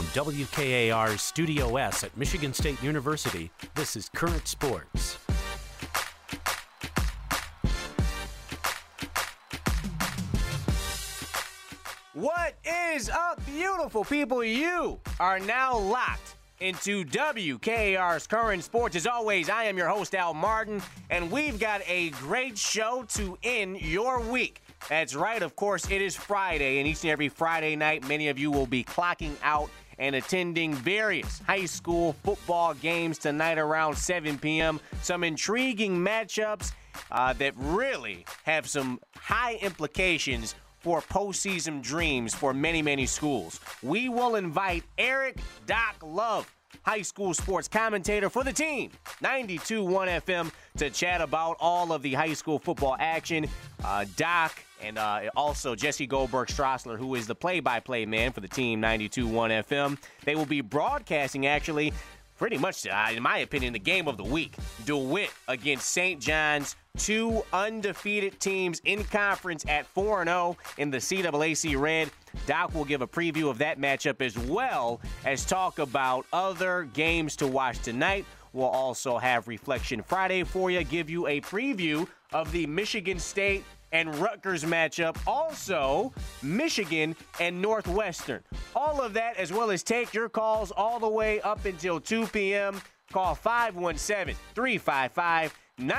WKAR's Studio S at Michigan State University, this is Current Sports. What is up, beautiful people? You are now locked into WKAR's Current Sports. As always, I am your host, Al Martin, and we've got a great show to end your week. That's right, of course, it is Friday, and each and every Friday night, many of you will be clocking out and attending various high school football games tonight around 7 p.m. Some intriguing matchups that really have some high implications for postseason dreams for many, many schools. We will invite Eric Doc Love, high school sports commentator for the team, 92.1 FM, to chat about all of the high school football action. Doc and also Jesse Goldberg-Strassler, who is the play-by-play man for the team, 92.1 FM. They will be broadcasting, actually, pretty much, in my opinion, the game of the week. DeWitt against St. John's, two undefeated teams in conference at 4-0 in the CAAC Red. Doc will give a preview of that matchup as well as talk about other games to watch tonight. We'll also have Reflection Friday for you, give you a preview of the Michigan State and Rutgers matchup, also Michigan and Northwestern. All of that, as well as take your calls all the way up until 2 p.m. Call 517-355-9527,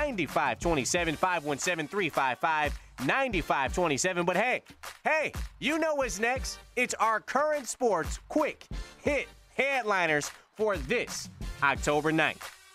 517-355-9527. But hey, you know what's next. It's our Current Sports Quick Hit Headliners for this October 9th.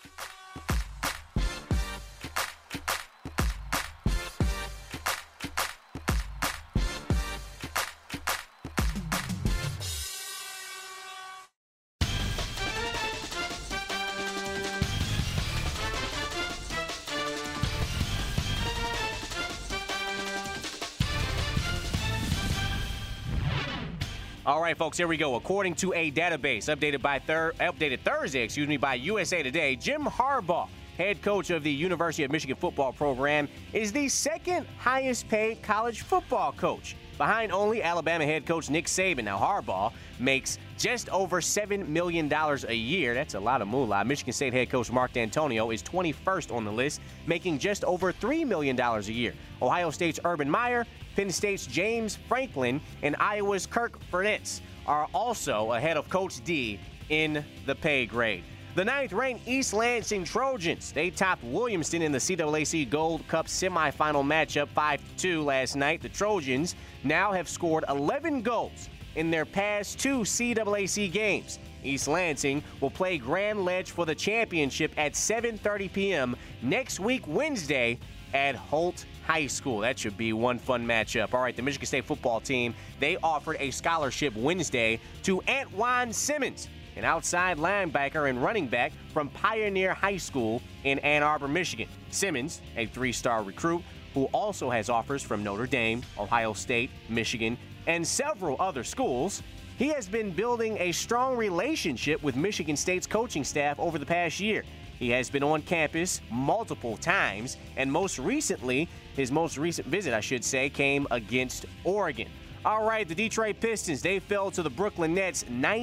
All right, folks, here we go. According to a database updated Thursday, by USA Today, Jim Harbaugh, head coach of the University of Michigan football program, is the second highest paid college football coach, behind only Alabama head coach Nick Saban. Now, Harbaugh makes just over $7 million a year. That's a lot of moolah. Michigan State head coach Mark D'Antonio is 21st on the list, making just over $3 million a year. Ohio State's Urban Meyer, Penn State's James Franklin, and Iowa's Kirk Ferentz are also ahead of Coach D in the pay grade. The 9th-ranked East Lansing Trojans, they topped Williamston in the CAAC Gold Cup semifinal matchup 5-2 last night. The Trojans now have scored 11 goals in their past two CAAC games. East Lansing will play Grand Ledge for the championship at 7:30 p.m. next week, Wednesday, at Holt High School. That should be one fun matchup. All right, the Michigan State football team, they offered a scholarship Wednesday to Antwan Simmons, an outside linebacker and running back from Pioneer High School in Ann Arbor, Michigan. Simmons, a 3-star recruit who also has offers from Notre Dame, Ohio State, Michigan, and several other schools. He has been building a strong relationship with Michigan State's coaching staff over the past year. He has been on campus multiple times, and his most recent visit, came against Oregon. All right, the Detroit Pistons, they fell to the Brooklyn Nets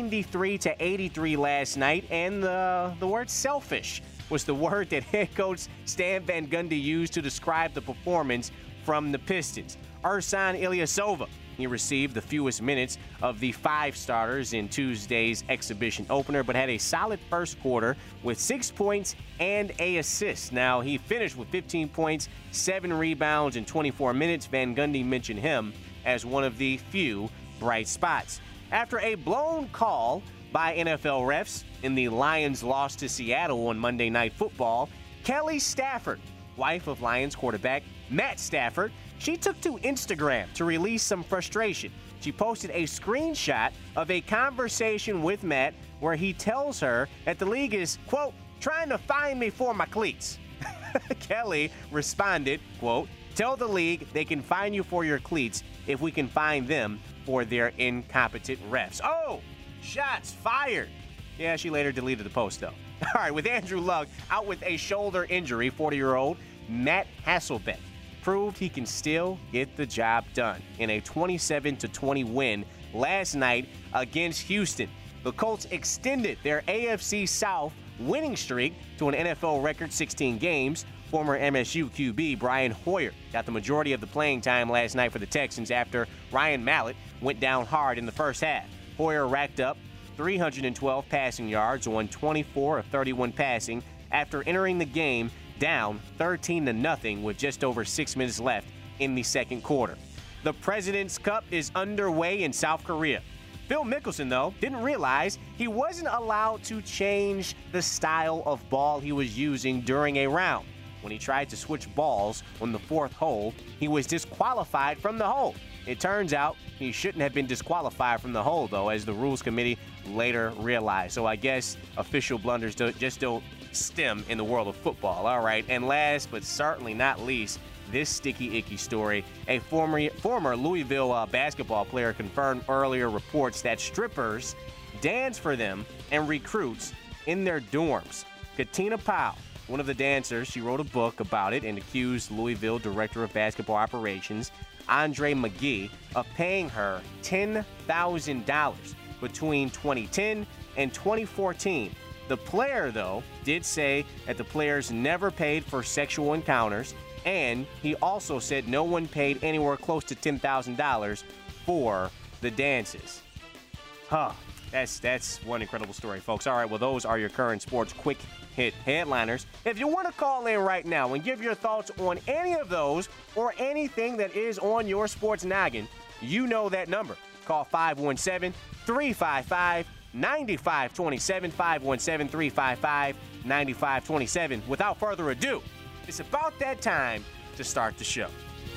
93-83 last night, and the word selfish was the word that head coach Stan Van Gundy used to describe the performance from the Pistons. Ersan Ilyasova, he received the fewest minutes of the 5 starters in Tuesday's exhibition opener, but had a solid first quarter with 6 points and an assist. Now, he finished with 15 points, 7 rebounds in 24 minutes. Van Gundy mentioned him as one of the few bright spots. After a blown call by NFL refs in the Lions' loss to Seattle on Monday Night Football, Kelly Stafford, wife of Lions quarterback Matt Stafford, she took to Instagram to release some frustration. She posted a screenshot of a conversation with Matt where he tells her that the league is, quote, trying to find me for my cleats. Kelly responded, quote, tell the league they can find you for your cleats if we can find them for their incompetent refs. Oh, shots fired. Yeah, she later deleted the post, though. All right, with Andrew Luck out with a shoulder injury, 40-year-old Matt Hasselbeck proved he can still get the job done in a 27-20 win last night against Houston. the Colts extended their AFC South winning streak to an NFL record 16 games. Former MSU QB Brian Hoyer got the majority of the playing time last night for the Texans after Ryan Mallett went down hard in the first half. Hoyer racked up 312 passing yards on 24 of 31 passing after entering the game down 13-0 with just over 6 minutes left in the second quarter. The President's Cup is underway in South Korea. Phil Mickelson, though, didn't realize he wasn't allowed to change the style of ball he was using during a round. When he tried to switch balls on the fourth hole, he was disqualified from the hole. It turns out he shouldn't have been disqualified from the hole, though, as the Rules Committee later realized. So I guess official blunders just don't stem in the world of football. All right, and last but certainly not least, this sticky icky story. A former Louisville basketball player confirmed earlier reports that strippers dance for them and recruits in their dorms. Katina Powell, one of the dancers, she wrote a book about it and accused Louisville director of basketball operations, Andre McGee, of paying her $10,000 between 2010 and 2014. The player, though, did say that the players never paid for sexual encounters, and he also said no one paid anywhere close to $10,000 for the dances. That's one incredible story, folks. All right, well, those are your current sports quick hit headliners. If you want to call in right now and give your thoughts on any of those or anything that is on your sports noggin, you know that number. Call 517-355-9527, 517-355-9527. Without further ado, it's about that time to start the show.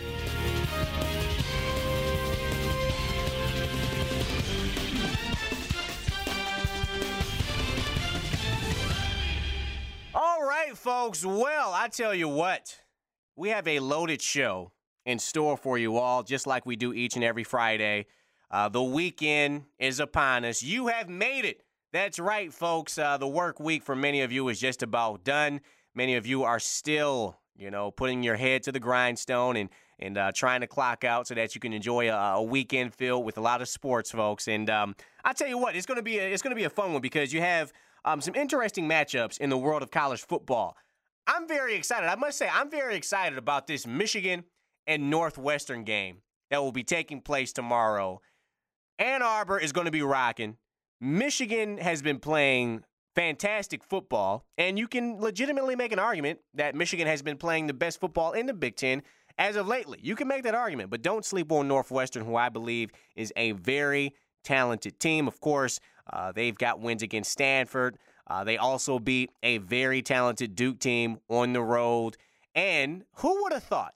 All right, folks. Well, I tell you what, we have a loaded show in store for you all, just like we do each and every Friday. The weekend is upon us. You have made it. That's right, folks. The work week for many of you is just about done. Many of you are still, putting your head to the grindstone and trying to clock out so that you can enjoy a weekend filled with a lot of sports, folks. And I tell you what, it's going to be a fun one because you have some interesting matchups in the world of college football. I'm very excited. I must say, I'm very excited about this Michigan and Northwestern game that will be taking place tomorrow. Ann Arbor is going to be rocking. Michigan has been playing fantastic football, and you can legitimately make an argument that Michigan has been playing the best football in the Big Ten as of lately. You can make that argument, but don't sleep on Northwestern, who I believe is a very talented team. Of course, they've got wins against Stanford. They also beat a very talented Duke team on the road. And who would have thought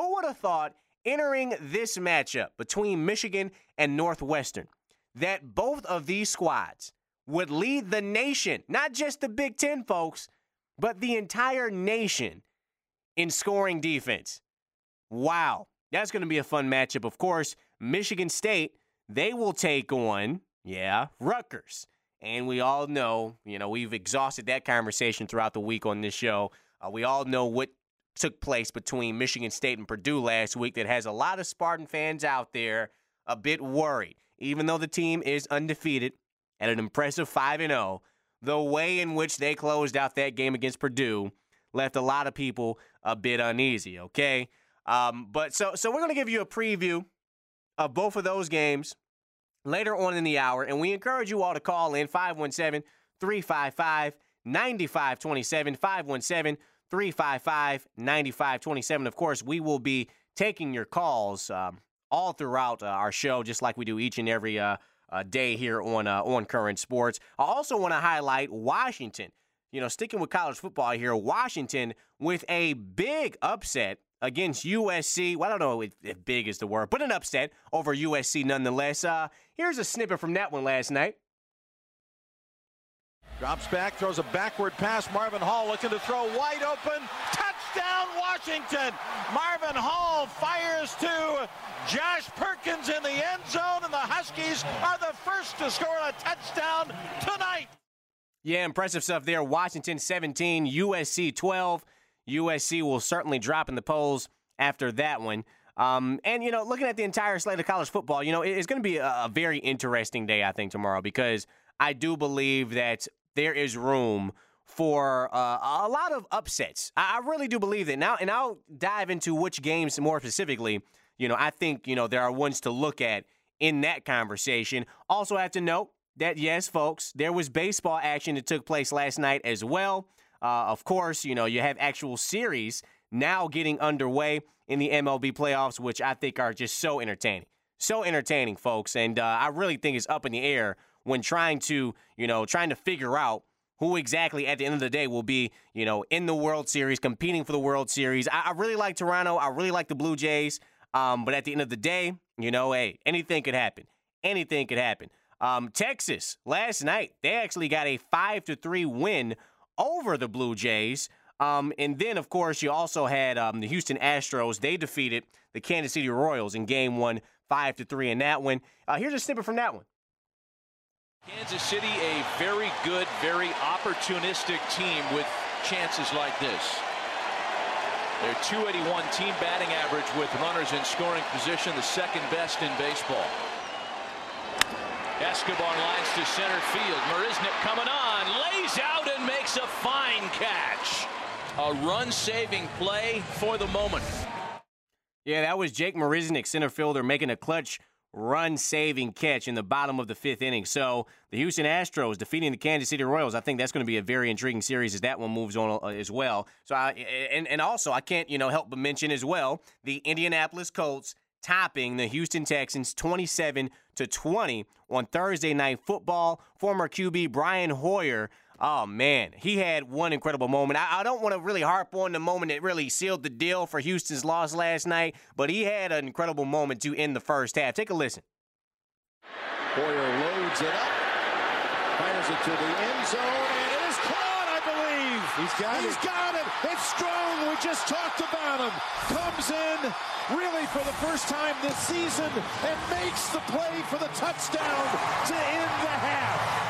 entering this matchup between Michigan and Northwestern that both of these squads would lead the nation, not just the Big Ten, folks, but the entire nation in scoring defense. Wow, that's going to be a fun matchup. Of course, Michigan State, they will take on, Rutgers. And we all know, we've exhausted that conversation throughout the week on this show. We all know what took place between Michigan State and Purdue last week that has a lot of Spartan fans out there a bit worried. Even though the team is undefeated at an impressive 5-0, the way in which they closed out that game against Purdue left a lot of people a bit uneasy, okay? But so we're going to give you a preview of both of those games later on in the hour, and we encourage you all to call in 517-355-9527, 517-355-9527. Of course, we will be taking your calls all throughout our show, just like we do each and every day here on Current Sports. I also want to highlight Washington. Sticking with college football here, Washington with a big upset against USC. Well, I don't know if big is the word, but an upset over USC nonetheless. Here's a snippet from that one last night. Drops back, throws a backward pass. Marvin Hall looking to throw wide open. Touchdown, Washington! Marvin Hall fires to Josh Perkins in the end zone, and the Huskies are the first to score a touchdown tonight. Yeah, impressive stuff there. Washington 17, USC 12. USC will certainly drop in the polls after that one. And, looking at the entire slate of college football, it's going to be a very interesting day, I think, tomorrow, because I do believe that there is room for a lot of upsets. I really do believe that. Now, and I'll dive into which games more specifically. I think, there are ones to look at in that conversation. Also have to note that, yes, folks, there was baseball action that took place last night as well. Of course, you have actual series now getting underway in the MLB playoffs, which I think are just so entertaining. So entertaining, folks. And I really think it's up in the air when trying to figure out who exactly at the end of the day will be, in the World Series, competing for the World Series. I really like Toronto. I really like the Blue Jays. But at the end of the day, hey, anything could happen. Anything could happen. Texas, last night, they actually got a 5-3 win over the Blue Jays. And then, of course, you also had the Houston Astros. They defeated the Kansas City Royals in Game 1, 5-3 in that one. Here's a snippet from that one. Kansas City, a very good, very opportunistic team with chances like this. Their .281 team batting average with runners in scoring position, the second best in baseball. Escobar lines to center field. Marisnick coming on, lays out and makes a fine catch. A run-saving play for the moment. Yeah, that was Jake Marisnick, center fielder, making a clutch run-saving catch in the bottom of the fifth inning. So the Houston Astros defeating the Kansas City Royals. I think that's going to be a very intriguing series as that one moves on as well. So and also I can't help but mention as well the Indianapolis Colts topping the Houston Texans 27-20 on Thursday Night Football. Former QB Brian Hoyer. Oh, man, he had one incredible moment. I don't want to really harp on the moment that really sealed the deal for Houston's loss last night, but he had an incredible moment to end the first half. Take a listen. Hoyer loads it up, fires it to the end zone, and it is caught, I believe. He's got it. It's Strong. We just talked about him. Comes in really for the first time this season and makes the play for the touchdown to end the half.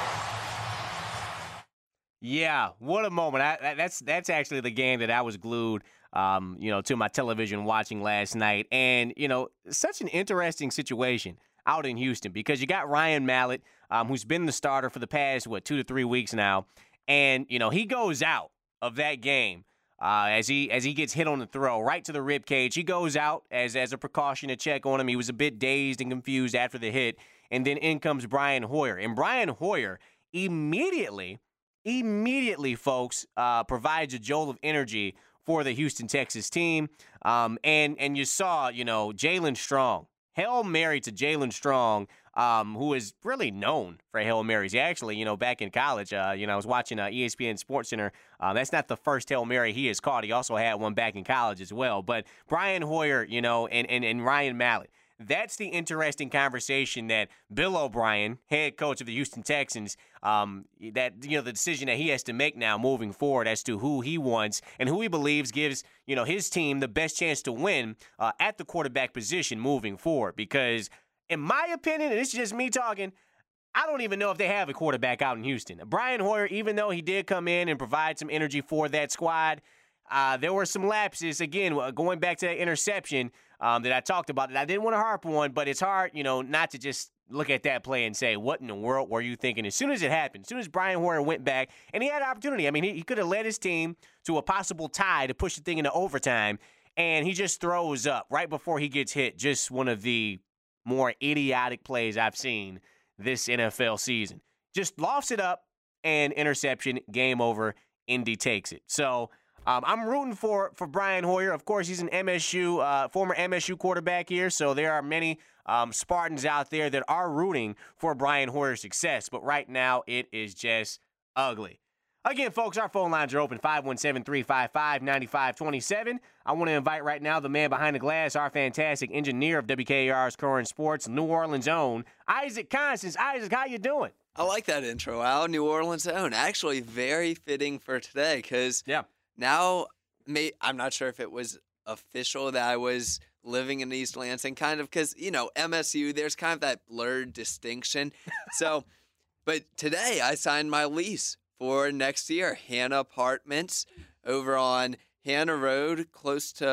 Yeah, what a moment. That's actually the game that I was glued, to my television watching last night. And, such an interesting situation out in Houston because you got Ryan Mallett, who's been the starter for the past, 2 to 3 weeks now. And, he goes out of that game as he gets hit on the throw right to the rib cage. He goes out as a precaution to check on him. He was a bit dazed and confused after the hit. And then in comes Brian Hoyer. And Brian Hoyer immediately, folks, provides a jolt of energy for the Houston Texas team. And you saw, Jalen Strong, Hail Mary to Jalen Strong, who is really known for Hail Marys. He actually, back in college, I was watching ESPN SportsCenter. That's not the first Hail Mary he has caught. He also had one back in college as well. But Brian Hoyer, and Ryan Mallett, that's the interesting conversation that Bill O'Brien, head coach of the Houston Texans, the decision that he has to make now moving forward as to who he wants and who he believes gives, his team the best chance to win at the quarterback position moving forward. Because in my opinion, and this is just me talking, I don't even know if they have a quarterback out in Houston. Brian Hoyer, even though he did come in and provide some energy for that squad, there were some lapses. Again, going back to that interception that I talked about that I didn't want to harp on, but it's hard, not to just look at that play and say, what in the world were you thinking? As soon as it happened, as soon as Brian Hoyer went back, and he had an opportunity. I mean, he could have led his team to a possible tie to push the thing into overtime, and he just throws up right before he gets hit. Just one of the more idiotic plays I've seen this NFL season. Just lofts it up, and interception, game over, Indy takes it. So I'm rooting for Brian Hoyer. Of course, he's an former MSU quarterback here, so there are many Spartans out there that are rooting for Brian Hoyer's success. But right now, it is just ugly. Again, folks, our phone lines are open, 517-355-9527. I want to invite right now the man behind the glass, our fantastic engineer of WKR's Current Sports, New Orleans' own, Isaac Constance. Isaac, how you doing? I like that intro, Al. New Orleans' own. Actually, very fitting for today because now I'm not sure if it was official that I was living in East Lansing, kind of because, MSU, there's kind of that blurred distinction. So, but today I signed my lease for next year. Hannah Apartments over on Hannah Road, close to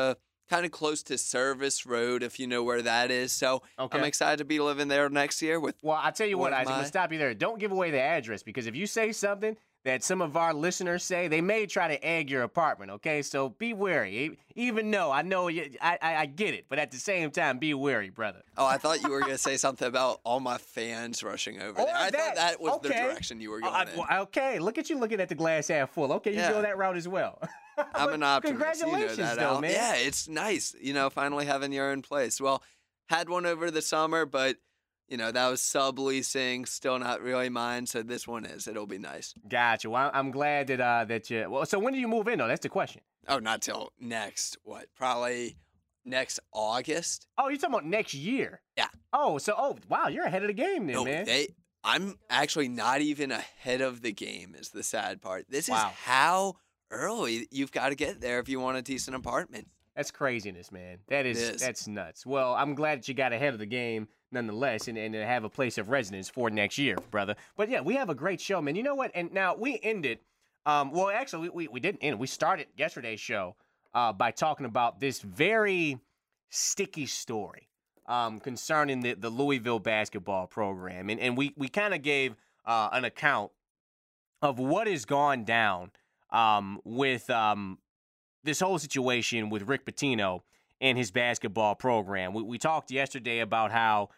kind of close to Service Road, if you know where that is. So Okay. I'm excited to be living there next year with. Well, I tell you what, What am Isaac, I'm going I? to stop you there. Don't give away the address, because if you say something that some of our listeners say, they may try to egg your apartment, okay? So be wary. Even though I know I get it, but at the same time, be wary, brother. Oh, I thought you were going to say something about all my fans rushing over there. I thought that was the direction you were going in. Okay, look at you looking at the glass half full. Okay, you go that route as well. I'm an optimist. Congratulations, you know that, though, Al. man. Yeah, it's nice, finally having your own place. Well, had one over the summer, but, that was subleasing, still not really mine, so this one is. It'll be nice. Gotcha. Well, I'm glad that you. Well, so when do you move in, though? That's the question. Oh, not till probably next August? Oh, you're talking about next year? Yeah. Oh, wow, you're ahead of the game then, No, man. I'm actually not even ahead of the game is the sad part. This is Wow. how early you've got to get there if you want a decent apartment. That's craziness, man. That's nuts. Well, I'm glad that you got ahead of the game nonetheless and to have a place of residence for next year, brother. But yeah, we have a great show, man. You know what? And now we ended, well, actually, we didn't end. We started yesterday's show by talking about this very sticky story concerning the Louisville basketball program. And we kind of gave an account of what has gone down with this whole situation with Rick Pitino and his basketball program. We talked yesterday about how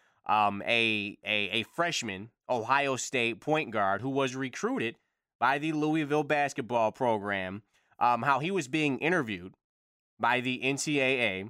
a freshman Ohio State point guard who was recruited by the Louisville basketball program, how he was being interviewed by the NCAA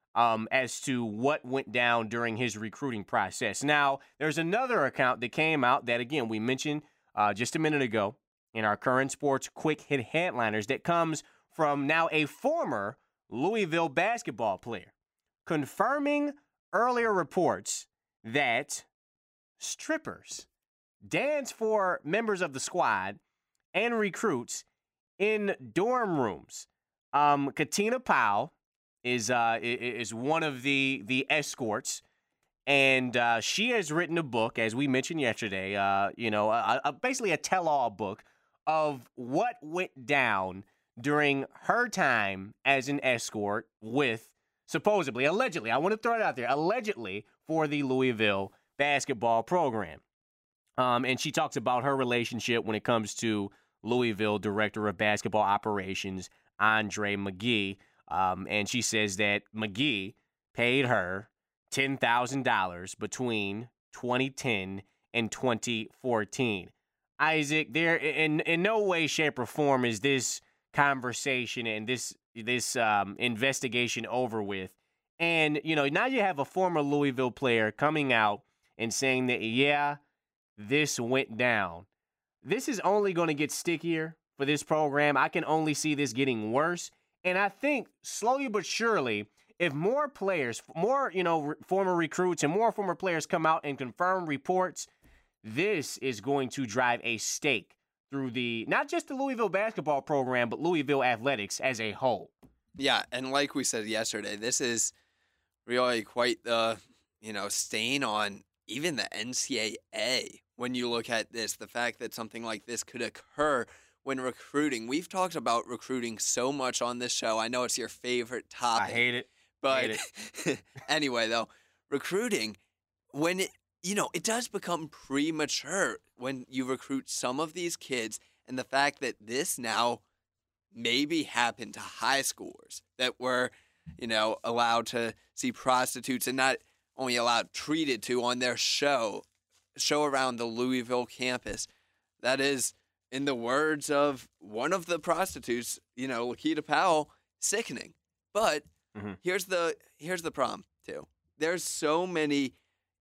as to what went down during his recruiting process. Now, there's another account that came out that, again, we mentioned just a minute ago in our current sports quick hit headliners that comes from now a former Louisville basketball player, confirming earlier reports that strippers dance for members of the squad and recruits in dorm rooms. Katina Powell is one of the escorts, and she has written a book, as we mentioned yesterday, basically a tell-all book of what went down during her time as an escort with, supposedly, allegedly, I want to throw it out there, allegedly for the Louisville basketball program. And she talks about her relationship when it comes to Louisville Director of Basketball Operations, Andre McGee. And she says that McGee paid her $10,000 between 2010 and 2014. Isaac, there in no way, shape, or form is this conversation and this investigation over with. And, now you have a former Louisville player coming out and saying that, yeah, this went down. This is only going to get stickier for this program. I can only see this getting worse. And I think slowly but surely, if more players, more, former recruits and more former players come out and confirm reports, this is going to drive a stake through not just the Louisville basketball program, but Louisville athletics as a whole. Yeah, and like we said yesterday, this is really quite the, stain on even the NCAA when you look at this, the fact that something like this could occur when recruiting. We've talked about recruiting so much on this show. I know it's your favorite topic. I hate it. But anyway, though, recruiting, when it does become premature when you recruit some of these kids, and the fact that this now maybe happened to high schoolers that were, allowed to see prostitutes and not only allowed, treated to on their show around the Louisville campus. That is, in the words of one of the prostitutes, Lakita Powell, sickening. But here's the problem, too. There's so many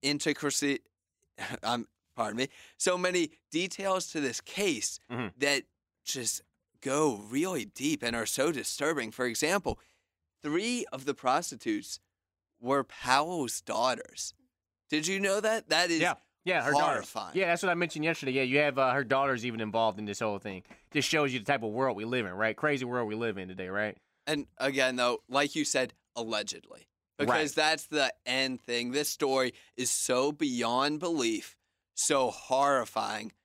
so many details to this case that just go really deep and are so disturbing. For example, 3 of the prostitutes were Powell's daughters. Did you know that? That is her horrifying. Daughters. Yeah, that's what I mentioned yesterday. Yeah, you have her daughters even involved in this whole thing. Just shows you the type of world we live in, right? Crazy world we live in today, right? And again, though, like you said, allegedly. Because that's the end thing. This story is so beyond belief, so horrifying.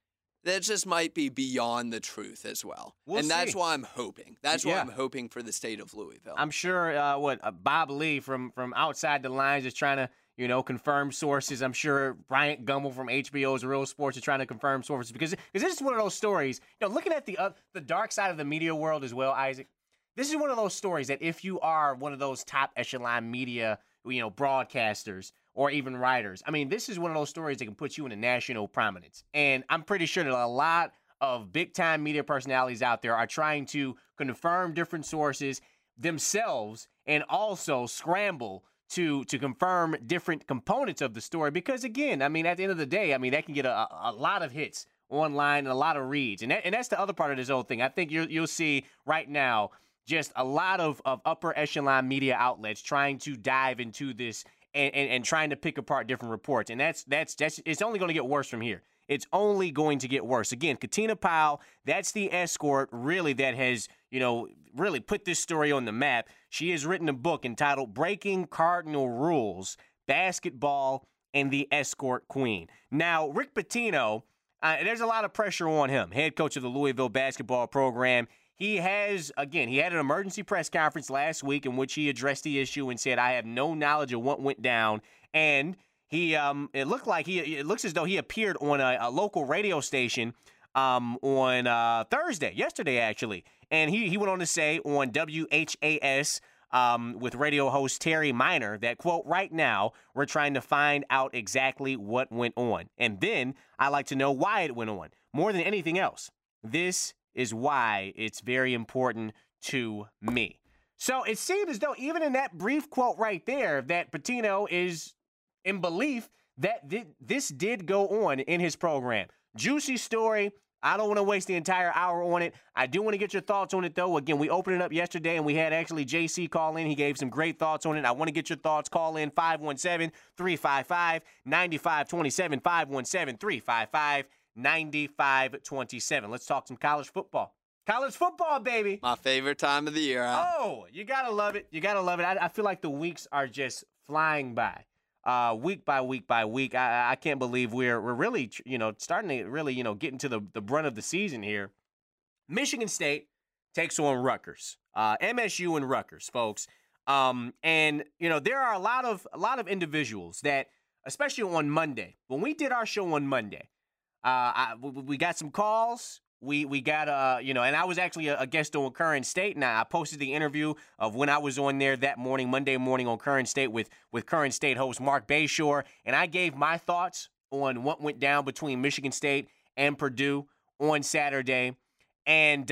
that just might be beyond the truth as well. And that's why I'm hoping. That's why I'm hoping for the state of Louisville. I'm sure Bob Lee from Outside the Lines is trying to, confirm sources. I'm sure Bryant Gumbel from HBO's Real Sports is trying to confirm sources because this is one of those stories, looking at the dark side of the media world as well, Isaac. This is one of those stories that if you are one of those top echelon media, broadcasters or even writers, I mean, this is one of those stories that can put you in a national prominence. And I'm pretty sure that a lot of big-time media personalities out there are trying to confirm different sources themselves and also scramble to confirm different components of the story. Because, again, I mean, at the end of the day, I mean, that can get a lot of hits online and a lot of reads. And that's the other part of this whole thing. I think you'll see right now just a lot of upper echelon media outlets trying to dive into this and trying to pick apart different reports. And that's it's only going to get worse from here. It's only going to get worse. Again, Katina Powell, that's the escort really that has, really put this story on the map. She has written a book entitled Breaking Cardinal Rules, Basketball and the Escort Queen. Now, Rick Pitino, there's a lot of pressure on him, head coach of the Louisville basketball program. He had an emergency press conference last week in which he addressed the issue and said, I have no knowledge of what went down. And it looks as though he appeared on a local radio station on yesterday actually. And he went on to say on WHAS with radio host Terry Miner that, quote, right now we're trying to find out exactly what went on. And then I like to know why it went on. More than anything else, this is why it's very important to me. So it seemed as though even in that brief quote right there that Pitino is in belief that this did go on in his program. Juicy story. I don't want to waste the entire hour on it. I do want to get your thoughts on it, though. Again, we opened it up yesterday, and we had actually JC call in. He gave some great thoughts on it. I want to get your thoughts. Call in 517-355-9527, 517-355-9527. Let's talk some college football. College football, baby. My favorite time of the year. Huh? Oh, you got to love it. You got to love it. I feel like the weeks are just flying by. Week by week by week. I can't believe we're really, starting to really, get into the brunt of the season here. Michigan State takes on Rutgers. MSU and Rutgers, folks. And, there are a lot of individuals that, especially on Monday, when we did our show on Monday, we got some calls. We got, and I was actually a guest on Current State, and I posted the interview of when I was on there that morning, Monday morning on Current State with Current State host Mark Bayshore, and I gave my thoughts on what went down between Michigan State and Purdue on Saturday. And,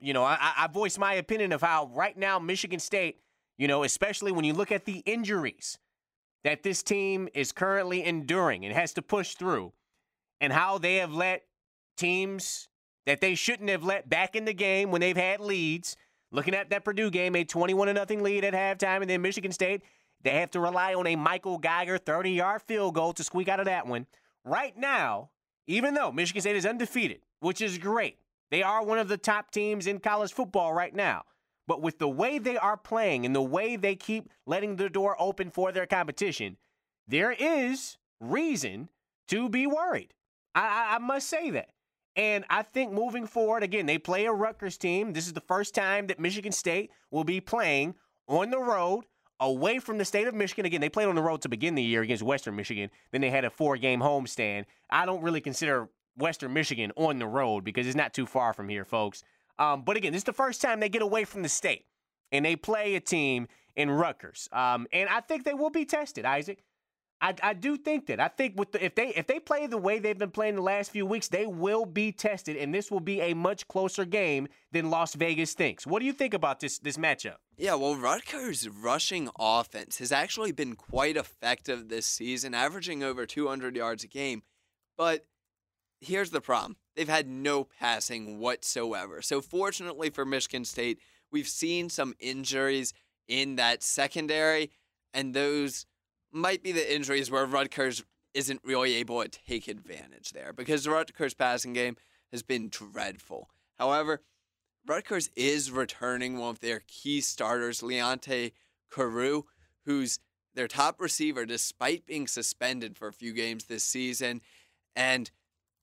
I voiced my opinion of how right now Michigan State, especially when you look at the injuries that this team is currently enduring and has to push through, and how they have let teams that they shouldn't have let back in the game when they've had leads. Looking at that Purdue game, a 21-0 lead at halftime, and then Michigan State, they have to rely on a Michael Geiger 30-yard field goal to squeak out of that one. Right now, even though Michigan State is undefeated, which is great, they are one of the top teams in college football right now. But with the way they are playing and the way they keep letting the door open for their competition, there is reason to be worried. I must say that. And I think moving forward, again, they play a Rutgers team. This is the first time that Michigan State will be playing on the road away from the state of Michigan. Again, they played on the road to begin the year against Western Michigan. Then they had a 4-game homestand. I don't really consider Western Michigan on the road because it's not too far from here, folks. But again, this is the first time they get away from the state and they play a team in Rutgers. And I think they will be tested, Isaac. I do think that. I think if they play the way they've been playing the last few weeks, they will be tested, and this will be a much closer game than Las Vegas thinks. What do you think about this matchup? Yeah, well, Rutgers' rushing offense has actually been quite effective this season, averaging over 200 yards a game. But here's the problem. They've had no passing whatsoever. So fortunately for Michigan State, we've seen some injuries in that secondary, and those might be the injuries where Rutgers isn't really able to take advantage there because the Rutgers passing game has been dreadful. However, Rutgers is returning one of their key starters, Leonte Carroo, who's their top receiver despite being suspended for a few games this season. And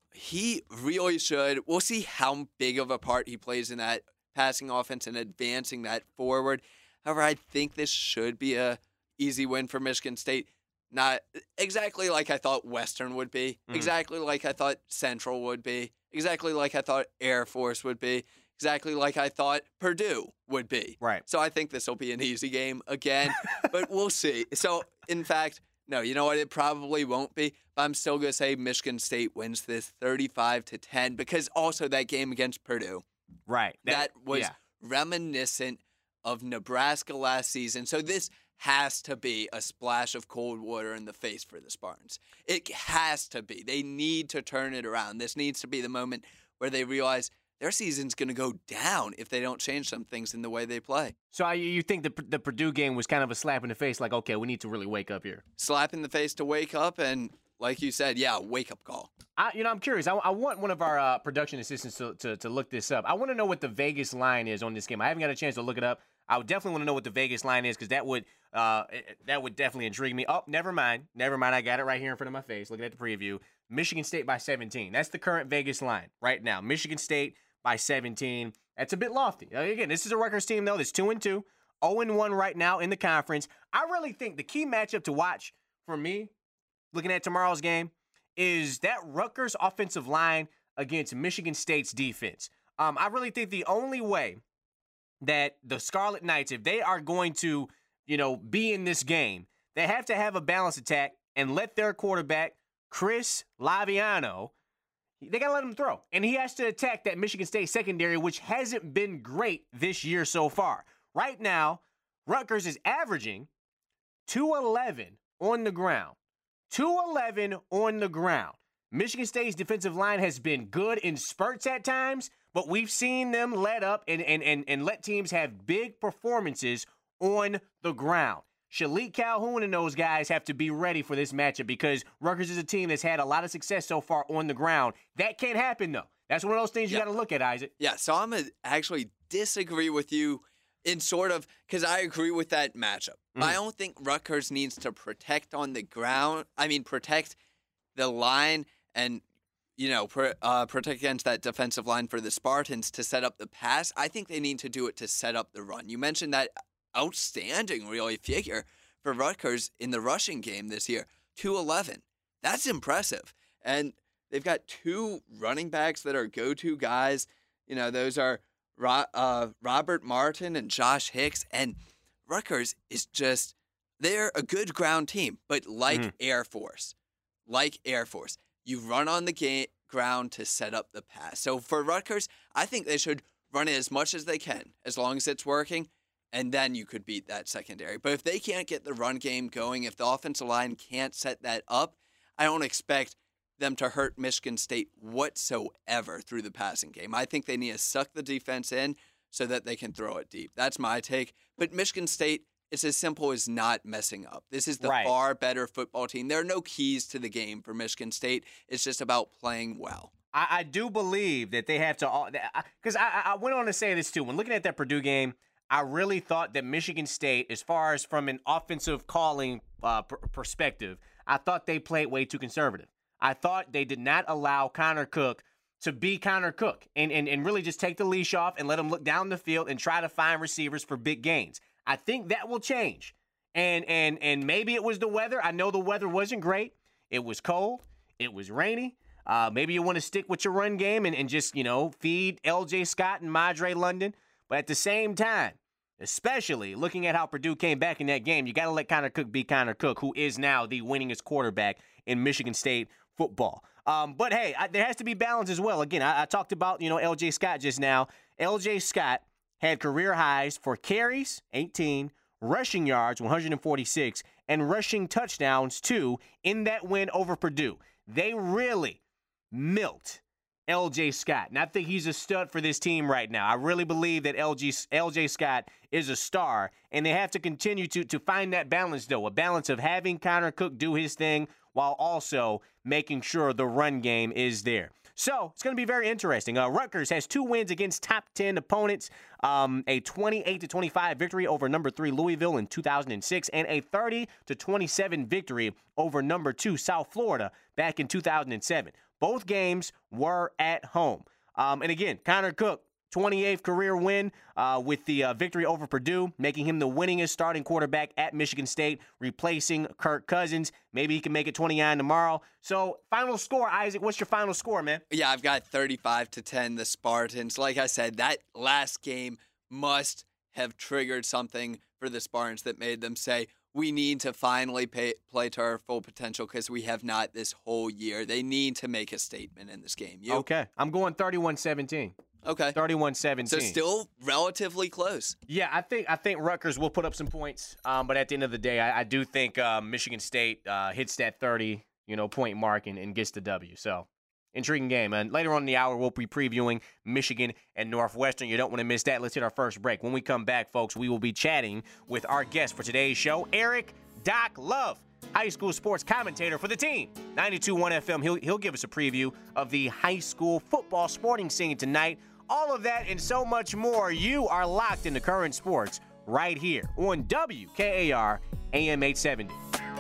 He really should. We'll see how big of a part he plays in that passing offense and advancing that forward. However, I think this should be a easy win for Michigan State. Not exactly like I thought Western would be, exactly like I thought Central would be, exactly like I thought Air Force would be, exactly like I thought Purdue would be. Right. So I think this will be an easy game again, but we'll see. So, in fact, no, you know what? It probably won't be, but I'm still going to say Michigan State wins this 35-10 because also that game against Purdue. Right. That was reminiscent of Nebraska last season. So this has to be a splash of cold water in the face for the Spartans. It has to be. They need to turn it around. This needs to be the moment where they realize their season's going to go down if they don't change some things in the way they play. So you think the Purdue game was kind of a slap in the face, like, okay, we need to really wake up here? Slap in the face to wake up, and like you said, wake-up call. I'm curious. I want one of our production assistants to look this up. I want to know what the Vegas line is on this game. I haven't got a chance to look it up. I would definitely want to know what the Vegas line is because that would definitely intrigue me. Oh, never mind. I got it right here in front of my face. Looking at the preview. Michigan State by 17. That's the current Vegas line right now. Michigan State by 17. That's a bit lofty. Again, this is a Rutgers team, though, that's 2-2, 0-1 right now in the conference. I really think the key matchup to watch for me, looking at tomorrow's game, is that Rutgers offensive line against Michigan State's defense. I really think the only way that the Scarlet Knights, if they are going to, be in this game, they have to have a balanced attack and let their quarterback, Chris Laviano, they got to let him throw. And he has to attack that Michigan State secondary, which hasn't been great this year so far. Right now, Rutgers is averaging 211 on the ground. 211 on the ground. Michigan State's defensive line has been good in spurts at times, but we've seen them let up and let teams have big performances on the ground. Shalik Calhoun and those guys have to be ready for this matchup because Rutgers is a team that's had a lot of success so far on the ground. That can't happen, though. That's one of those things you got to look at, Isaac. Yeah, so I'm going to actually disagree with you in sort of, because I agree with that matchup. I don't think Rutgers needs to protect on the ground. Protect the line and, protect against that defensive line for the Spartans to set up the pass. I think they need to do it to set up the run. You mentioned that outstanding, really, figure for Rutgers in the rushing game this year, 211. That's impressive. And they've got two running backs that are go-to guys. Those are Robert Martin and Josh Hicks. And Rutgers is just, they're a good ground team, but like Air Force, you run on the ground to set up the pass. So for Rutgers, I think they should run it as much as they can, as long as it's working. And then you could beat that secondary. But if they can't get the run game going, if the offensive line can't set that up, I don't expect them to hurt Michigan State whatsoever through the passing game. I think they need to suck the defense in so that they can throw it deep. That's my take. But Michigan State, it's as simple as not messing up. This is the far better football team. There are no keys to the game for Michigan State. It's just about playing well. I do believe that they have to – because I went on to say this too. When looking at that Purdue game, I really thought that Michigan State, as far as from an offensive calling perspective, I thought they played way too conservative. I thought they did not allow Connor Cook to be Connor Cook and really just take the leash off and let him look down the field and try to find receivers for big gains. I think that will change. And maybe it was the weather. I know the weather wasn't great. It was cold. It was rainy. Maybe you want to stick with your run game and just, feed L.J. Scott and Madre London. But at the same time, especially looking at how Purdue came back in that game, you got to let Connor Cook be Connor Cook, who is now the winningest quarterback in Michigan State football. But, hey, there has to be balance as well. Again, I talked about, L.J. Scott just now. L.J. Scott had career highs for carries, 18, rushing yards, 146, and rushing touchdowns, 2, in that win over Purdue. They really milked L.J. Scott. And I think he's a stud for this team right now. I really believe that L.J. Scott is a star, and they have to continue to find that balance, though, a balance of having Connor Cook do his thing while also making sure the run game is there. So it's going to be very interesting. Rutgers has 2 wins against top 10 opponents, a 28-25 victory over number 3 Louisville in 2006, and a 30-27 victory over number 2 South Florida back in 2007. Both games were at home. And again, Connor Cook, 28th career win with the victory over Purdue, making him the winningest starting quarterback at Michigan State, replacing Kirk Cousins. Maybe he can make it 29 tomorrow. So, final score, Isaac, what's your final score, man? Yeah, I've got 35-10, the Spartans. Like I said, that last game must have triggered something for the Spartans that made them say, we need to finally play to our full potential because we have not this whole year. They need to make a statement in this game. You? Okay. I'm going 31-17. Okay. 31-17. So still relatively close. Yeah, I think Rutgers will put up some points. But at the end of the day, I do think Michigan State hits that 30, point mark and gets the W. So, intriguing game. And later on in the hour, we'll be previewing Michigan and Northwestern. You don't want to miss that. Let's hit our first break. When we come back, folks, we will be chatting with our guest for today's show, Eric Doc Love, high school sports commentator for the team. 92.1 FM. He'll give us a preview of the high school football sporting scene tonight. All of that and so much more. You are locked into Current Sports right here on WKAR AM 870.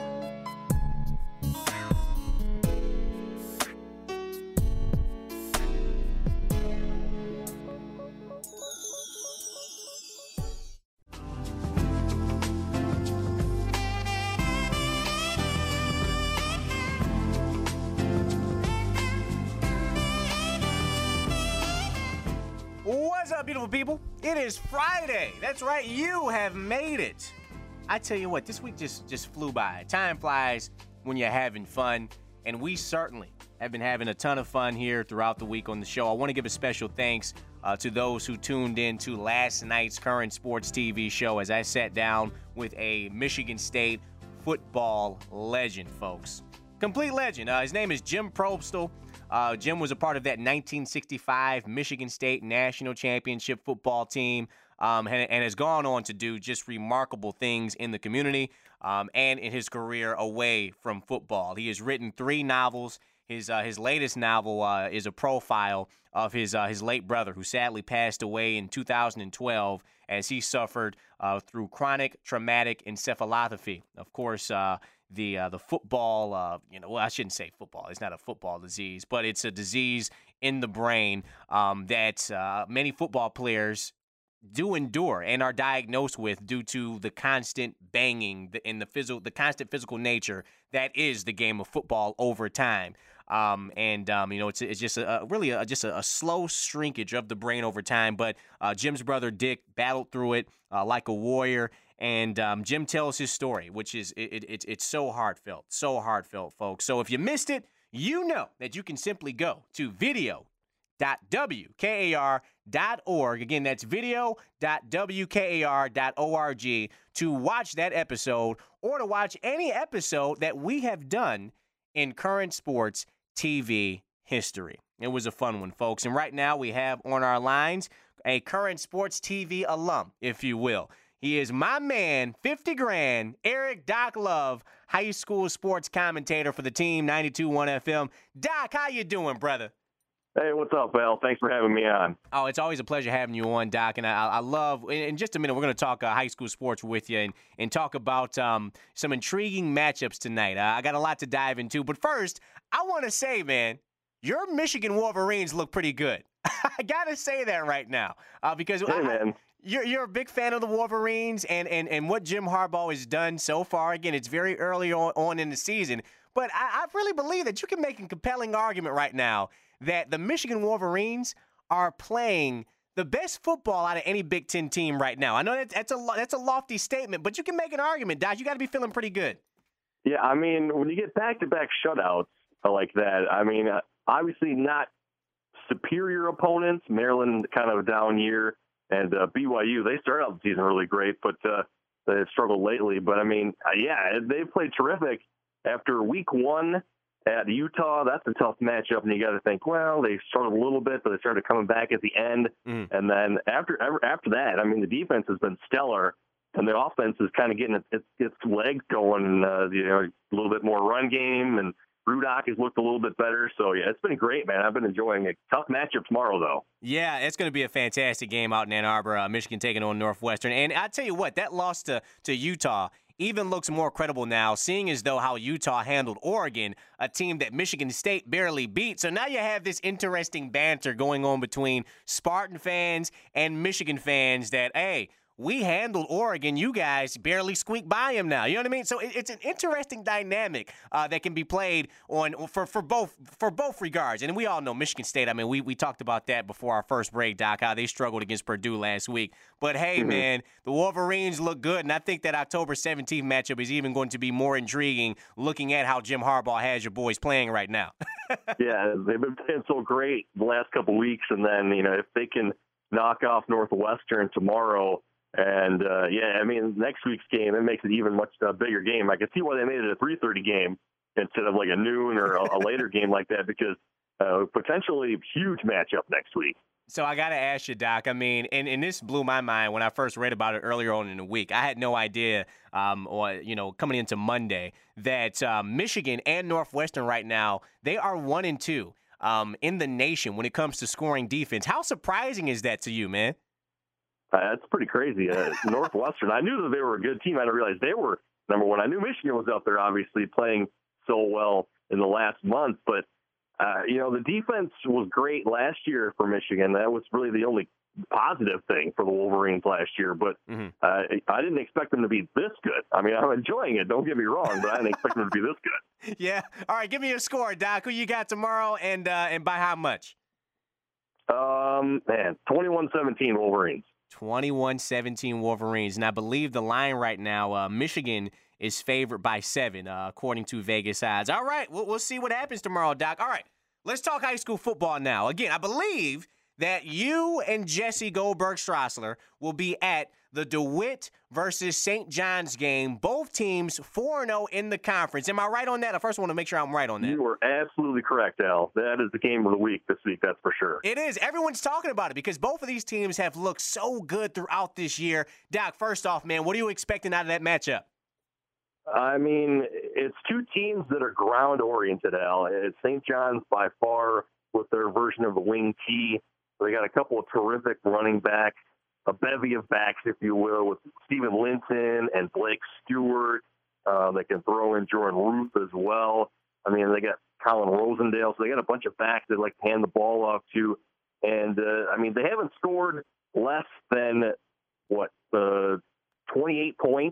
What's up, beautiful people? It is Friday. That's right. You have made it. I tell you what, this week just flew by. Time flies when you're having fun, and we certainly have been having a ton of fun here throughout the week on the show. I want to give a special thanks to those who tuned in to last night's Current Sports TV show as I sat down with a Michigan State football legend, folks. Complete legend. His name is Jim Probstel. Jim was a part of that 1965 Michigan State National Championship football team and has gone on to do just remarkable things in the community and in his career away from football. He has written 3 novels. His latest novel is a profile of his late brother, who sadly passed away in 2012 as he suffered through chronic traumatic encephalopathy. Of course, the football, I shouldn't say football. It's not a football disease, but it's a disease in the brain that many football players do endure and are diagnosed with due to the constant banging and the constant physical nature that is the game of football over time. It's just a slow shrinkage of the brain over time. But Jim's brother Dick battled through it like a warrior. And Jim tells his story, which is it's so heartfelt, folks. So if you missed it, you know that you can simply go to video.wkar.org. Again, that's video.wkar.org to watch that episode or to watch any episode that we have done in Current Sports TV history. It was a fun one, folks. And right now we have on our lines a Current Sports TV alum, if you will. He is my man, 50 grand, Eric Doc Love, high school sports commentator for the team, 92.1 FM. Doc, how you doing, brother? Hey, what's up, Al? Thanks for having me on. Oh, it's always a pleasure having you on, Doc. And I love, in just a minute, we're going to talk high school sports with you and talk about some intriguing matchups tonight. I got a lot to dive into. But first, I want to say, man, your Michigan Wolverines look pretty good. I got to say that right now because man. You're a big fan of the Wolverines and what Jim Harbaugh has done so far. Again, it's very early on in the season, but I really believe that you can make a compelling argument right now that the Michigan Wolverines are playing the best football out of any Big Ten team right now. I know that's a lofty statement, but you can make an argument, Doc. You got to be feeling pretty good. Yeah, I mean, when you get back-to-back shutouts like that, I mean, obviously not superior opponents. Maryland kind of a down year. And BYU, they started out the season really great, but they've struggled lately. But, I mean, they've played terrific. After week 1 at Utah, that's a tough matchup, and you got to think, well, they struggled a little bit, but they started coming back at the end. And then after that, I mean, the defense has been stellar, and the offense is kind of getting its legs going, a little bit more run game, and Rudock has looked a little bit better. So, yeah, it's been great, man. I've been enjoying it. Tough matchup tomorrow, though. Yeah, it's going to be a fantastic game out in Ann Arbor, Michigan taking on Northwestern. And I tell you what, that loss to Utah even looks more credible now, seeing as though how Utah handled Oregon, a team that Michigan State barely beat. So now you have this interesting banter going on between Spartan fans and Michigan fans that, hey, we handled Oregon. You guys barely squeaked by him now. You know what I mean? So it's an interesting dynamic that can be played on for both regards. And we all know Michigan State. I mean, we talked about that before our first break, Doc, how they struggled against Purdue last week. But, hey, man, the Wolverines look good. And I think that October 17th matchup is even going to be more intriguing looking at how Jim Harbaugh has your boys playing right now. Yeah, they've been playing so great the last couple of weeks. And then, if they can knock off Northwestern tomorrow, and, I mean, next week's game, it makes it even much bigger game. I can see why they made it a 3:30 game instead of like a noon or a later game like that, because potentially huge matchup next week. So I got to ask you, Doc, I mean, and this blew my mind when I first read about it earlier on in the week. I had no idea, coming into Monday, that Michigan and Northwestern right now, they are 1-2 in the nation when it comes to scoring defense. How surprising is that to you, man? That's pretty crazy. Northwestern, I knew that they were a good team. I didn't realize they were number one. I knew Michigan was up there, obviously, playing so well in the last month. But, the defense was great last year for Michigan. That was really the only positive thing for the Wolverines last year. But I didn't expect them to be this good. I mean, I'm enjoying it. Don't get me wrong, but I didn't expect them to be this good. Yeah. All right, give me a score, Doc. Who you got tomorrow and by how much? 21-17 Wolverines. 21-17 Wolverines. And I believe the line right now, Michigan is favored by 7, according to Vegas odds. All right, we'll see what happens tomorrow, Doc. All right, let's talk high school football now. Again, I believe that you and Jesse Goldberg-Strassler will be at the DeWitt versus St. John's game. Both teams 4-0 in the conference. Am I right on that? I first want to make sure I'm right on that. You are absolutely correct, Al. That is the game of the week this week, that's for sure. It is. Everyone's talking about it because both of these teams have looked so good throughout this year. Doc, first off, man, what are you expecting out of that matchup? I mean, it's two teams that are ground-oriented, Al. It's St. John's by far with their version of the wing T. They got a couple of terrific running backs, a bevy of backs, if you will, with Stephen Linton and Blake Stewart. They can throw in Jordan Ruth as well. I mean, they got Colin Rosendale, so they got a bunch of backs they like to hand the ball off to. And, they haven't scored less than, 28 points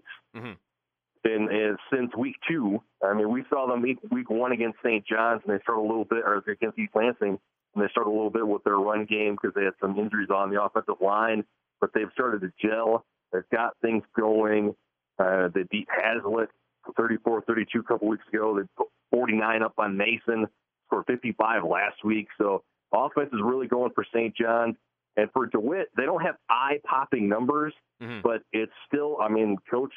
since week 2. I mean, we saw them week 1 against St. John's, and they started a little bit, or against East Lansing, and they started a little bit with their run game because they had some injuries on the offensive line. But they've started to gel. They've got things going. They beat Hazlitt 34-32 a couple weeks ago. They put 49 up on Mason, scored 55 last week. So offense is really going for St. John's. And for DeWitt, they don't have eye-popping numbers, but it's still, I mean, Coach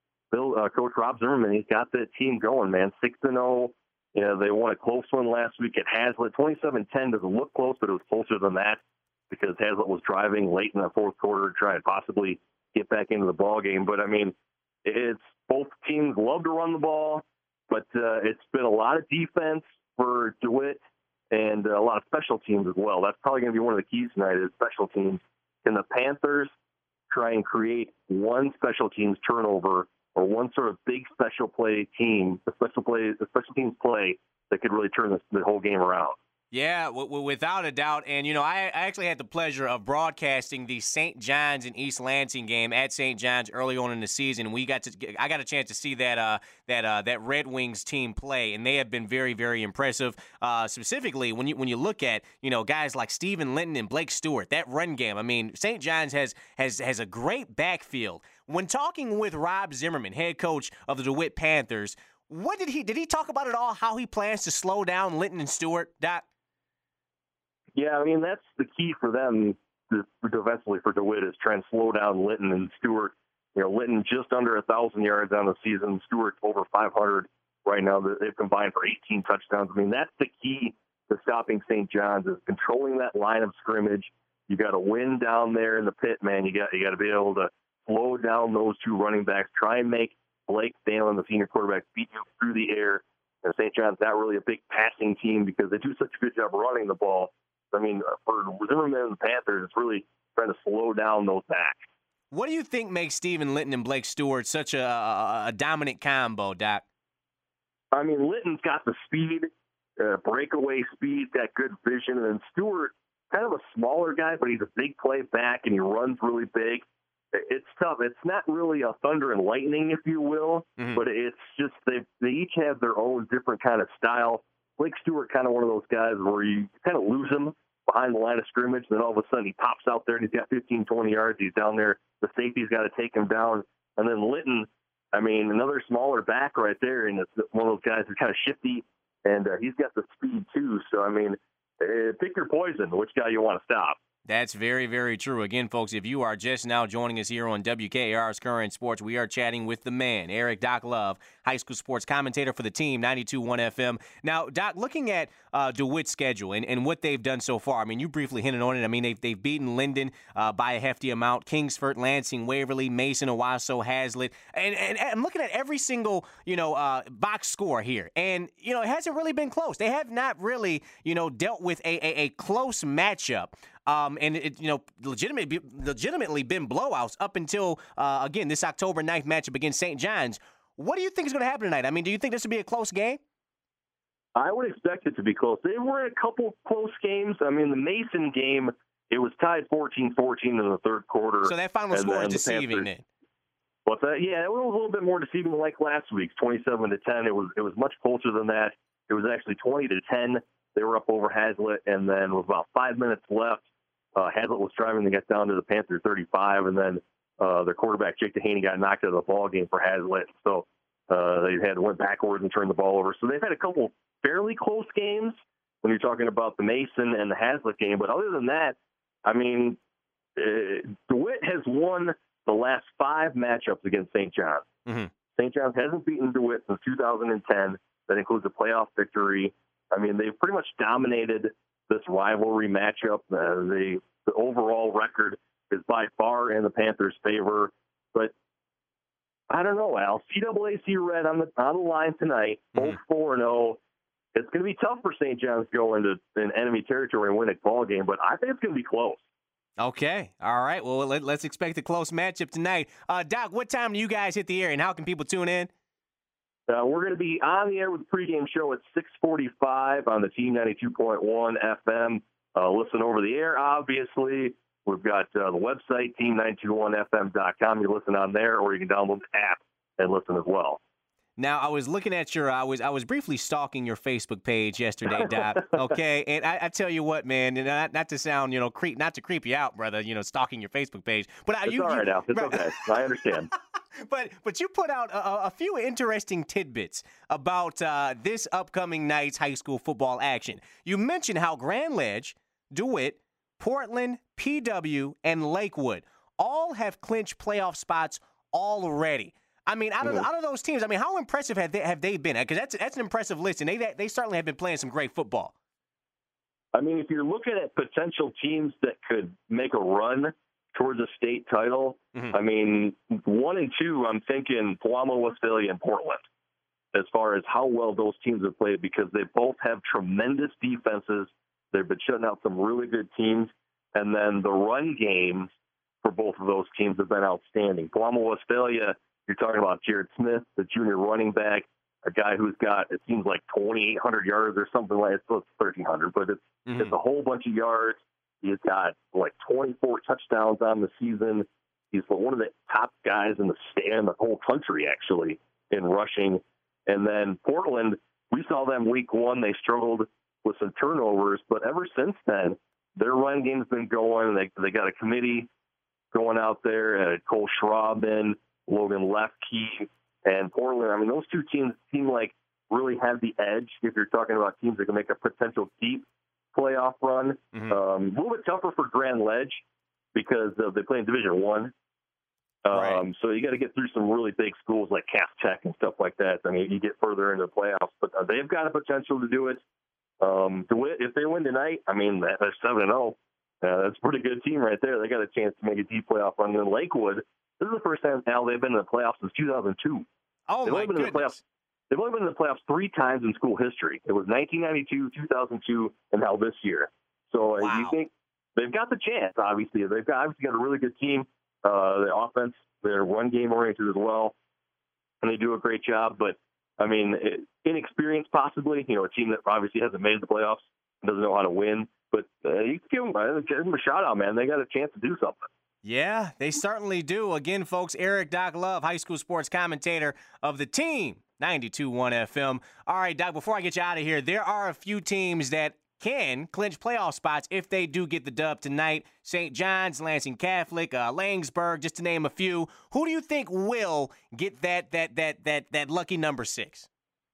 Rob Zimmerman, he's got that team going, man. 6-0. They won a close one last week at Hazlitt. 27-10 doesn't look close, but it was closer than that, because Hazlitt was driving late in the fourth quarter to try and possibly get back into the ball game. But, I mean, it's both teams love to run the ball, but it's been a lot of defense for DeWitt and a lot of special teams as well. That's probably going to be one of the keys tonight is special teams. Can the Panthers try and create one special teams turnover or one sort of big special play team, the special teams play that could really turn the whole game around? Yeah, without a doubt. And, I actually had the pleasure of broadcasting the St. John's and East Lansing game at St. John's early on in the season. I got a chance to see that Red Wings team play, and they have been very, very impressive. Specifically, when you look at, guys like Stephen Linton and Blake Stewart, that run game. I mean, St. John's has a great backfield. When talking with Rob Zimmerman, head coach of the DeWitt Panthers, did he talk about it all, how he plans to slow down Linton and Stewart, Doc? Yeah, I mean, that's the key for them defensively for DeWitt is trying to slow down Linton and Stewart. Linton just under 1,000 yards on the season. Stewart over 500 right now. They've combined for 18 touchdowns. I mean, that's the key to stopping St. John's is controlling that line of scrimmage. You got to win down there in the pit, man. You got to be able to slow down those two running backs. Try and make Blake Dalen, the senior quarterback, beat you through the air. St. John's not really a big passing team because they do such a good job running the ball. I mean, for Zimmerman and the Panthers, it's really trying to slow down those backs. What do you think makes Stephen Litton and Blake Stewart such a dominant combo, Doc? I mean, Litton's got the speed, breakaway speed, got good vision, and then Stewart, kind of a smaller guy, but he's a big play back, and he runs really big. It's tough. It's not really a thunder and lightning, if you will, but it's just they each have their own different kind of style. Blake Stewart, kind of one of those guys where you kind of lose him behind the line of scrimmage, and then all of a sudden he pops out there and he's got 15, 20 yards. He's down there. The safety's got to take him down. And then Litton, I mean, another smaller back right there, and it's one of those guys who's kind of shifty, and he's got the speed too. So, I mean, pick your poison, which guy you want to stop. That's very, very true. Again, folks, if you are just now joining us here on WKR's Current Sports, we are chatting with the man, Eric Doc Love, high school sports commentator for the team, 92.1 FM. Now, Doc, looking at DeWitt's schedule and what they've done so far, I mean, you briefly hinted on it. I mean, they've beaten Linden by a hefty amount, Kingsford, Lansing, Waverly, Mason, Owasso, Hazlitt. And I'm looking at every single, box score here. And, it hasn't really been close. They have not really, dealt with a close matchup. And it, legitimately been blowouts up until, again, this October 9th matchup against St. John's. What do you think is going to happen tonight? I mean, do you think this will be a close game? I would expect it to be close. They were in a couple close games. I mean, the Mason game, it was tied 14-14 in the third quarter. So that final score is deceiving then. What's that? Yeah, it was a little bit more deceiving like last week's, 27-10. It was much closer than that. It was actually 20-10. They were up over Hazlitt, and then with about 5 minutes left, Hazlitt was driving to get down to the Panther 35, and then their quarterback, Jake Dehaney, got knocked out of the ball game for Hazlitt. So they had to went backwards and turn the ball over. So they've had a couple fairly close games when you're talking about the Mason and the Hazlitt game. But other than that, I mean, DeWitt has won the last 5 matchups against St. John's. St. John's hasn't beaten DeWitt since 2010. That includes a playoff victory. I mean, they've pretty much dominated this rivalry matchup. The overall record is by far in the Panthers' favor. But I don't know, Al. CAAC Red on the line tonight, both 4-0. It's going to be tough for St. John's to go into an enemy territory and win a ball game, but I think it's going to be close. Okay. All right. Well, let's expect a close matchup tonight. Doc, what time do you guys hit the air, and how can people tune in? We're going to be on the air with the pregame show at 6:45 on the Team 92.1 FM. Listen over the air, obviously. We've got the website, team921fm.com. You listen on there, or you can download the app and listen as well. Now, I was looking at I was briefly stalking your Facebook page yesterday, Doc. Okay, and I tell you what, man, and not to sound, not to creep you out, brother, stalking your Facebook page. But it's all right, Al. It's okay. I understand. But you put out a few interesting tidbits about this upcoming night's high school football action. You mentioned how Grand Ledge, DeWitt, Portland, PW, and Lakewood all have clinched playoff spots already. I mean, out of those teams, I mean, how impressive have they been? Because that's an impressive list, and they certainly have been playing some great football. I mean, if you're looking at potential teams that could make a run towards a state title, I mean, 1 and 2, I'm thinking Palamo, Westphalia, and Portland, as far as how well those teams have played, because they both have tremendous defenses. They've been shutting out some really good teams, and then the run games for both of those teams have been outstanding. Palamo, Westphalia, you're talking about Jared Smith, the junior running back, a guy who's got, it seems like 2,800 yards or something like that. It's 1,300, but it's a whole bunch of yards. He's got like 24 touchdowns on the season. He's one of the top guys in the whole country, actually, in rushing. And then Portland, we saw them week 1. They struggled with some turnovers, but ever since then, their run game's been going. They got a committee going out there, Cole Schraubin, Logan Lefkey, and Portland. I mean, those two teams seem like really have the edge if you're talking about teams that can make a potential deep playoff run. A little bit tougher for Grand Ledge because they play in Division I. Right. So you got to get through some really big schools like Cass Tech and stuff like that. I mean, you get further into the playoffs, but they've got a potential to do it. DeWitt, if they win tonight, I mean, they're 7-0. That's a pretty good team right there. They got a chance to make a deep playoff run. And then Lakewood, this is the first time now they've been in the playoffs since 2002. Oh, my goodness. They've only been in the playoffs 3 times in school history. It was 1992, 2002, and now this year. So you think they've got the chance, obviously. They've obviously got a really good team. The offense, they're run game oriented as well, and they do a great job. But I mean, inexperienced possibly. You know, a team that obviously hasn't made the playoffs, doesn't know how to win. But you can give them a shout out, man. They got a chance to do something. Yeah, they certainly do. Again, folks, Eric Doc Love, high school sports commentator of the team, 92.1 FM. All right, Doc, before I get you out of here, there are a few teams that can clinch playoff spots if they do get the dub tonight. St. John's, Lansing Catholic, Langsburg, just to name a few. Who do you think will get that lucky number 6?